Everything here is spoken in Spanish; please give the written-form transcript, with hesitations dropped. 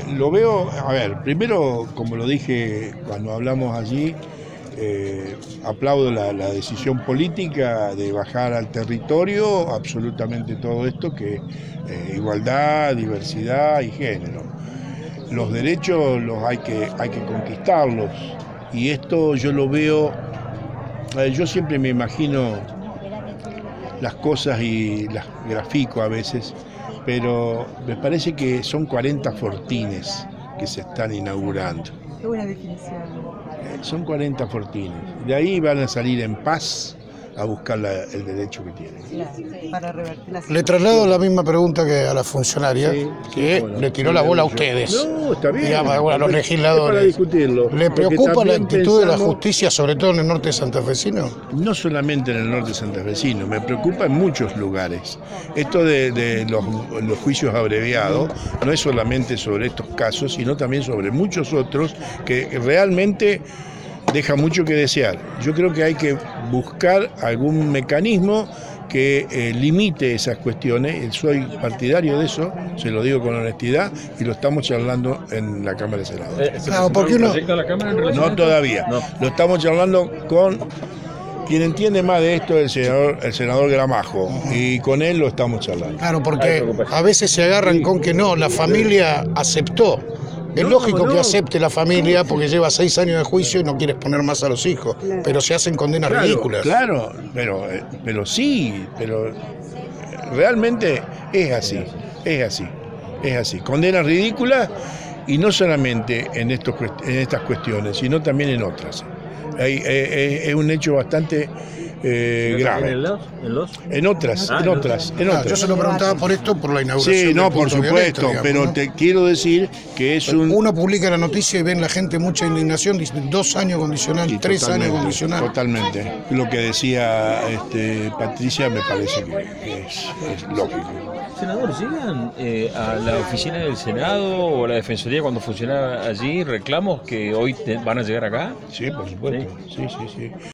Lo veo, a ver, primero, como lo dije cuando hablamos allí, aplaudo la decisión política de bajar al territorio absolutamente todo esto que igualdad, diversidad y género. Los derechos hay que conquistarlos y esto yo lo veo, yo siempre me imagino las cosas y las grafico a veces, pero me parece que son 40 fortines que se están inaugurando. Qué buena definición. Son 40 fortines. De ahí van a salir en paz a buscar el derecho que tienen. Claro, para revertir la situación. Le traslado la misma pregunta que a la funcionaria, Sí, que bueno, le tiró la bola a ustedes. No, está bien. Digamos, bueno, a los Es legisladores. para discutirlo. ¿Le Porque preocupa la también actitud de la pensamos, justicia, sobre todo en el norte santafesino? no solamente en el norte santafesino, me preocupa en muchos lugares. Esto de los juicios abreviados no es solamente sobre estos casos, sino también sobre muchos otros que realmente deja mucho que desear. Yo creo que hay que buscar algún mecanismo que limite esas cuestiones. Soy partidario de eso, se lo digo con honestidad, y lo estamos charlando en la Cámara de Senadores. Claro, porque uno... No todavía, lo estamos charlando con quien entiende más de esto, el senador Gramajo, y con él lo estamos charlando. Claro, porque a veces se agarran con que no, la familia aceptó. Es lógico que acepte la familia porque lleva 6 años de juicio y no quiere exponer más a los hijos, pero se hacen condenas ridículas. Claro, pero sí, pero realmente es así, es así. Condenas ridículas y no solamente en estas cuestiones, sino también en otras. Es un hecho bastante grave. En otras. Yo se lo preguntaba por esto, por la inauguración. Sí, no, del por punto supuesto, violeta, digamos, pero ¿no? te quiero decir que es un... Uno publica la noticia y ven la gente mucha indignación, dicen 2 años condicional, Sí, 3 años totalmente, condicional. Totalmente. Lo que decía Patricia me parece que es lógico. Senador, ¿llegan a la oficina del Senado o a la Defensoría cuando funcionaba allí reclamos que hoy van a llegar acá? Sí, por supuesto. Sí.